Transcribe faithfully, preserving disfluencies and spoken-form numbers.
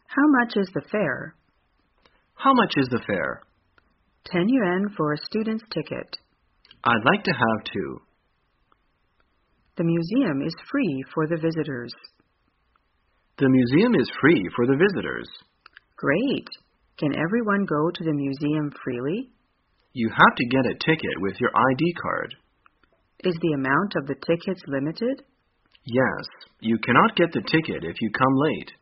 How much is the fare? How much is the fare? Ten yuan for a student's ticket. I'd like to have two. The museum is free for the visitors. The museum is free for the visitors. Great! Can everyone go to the museum freely? You have to get a ticket with your I D card. Is the amount of the tickets limited? Yes, you cannot get the ticket if you come late.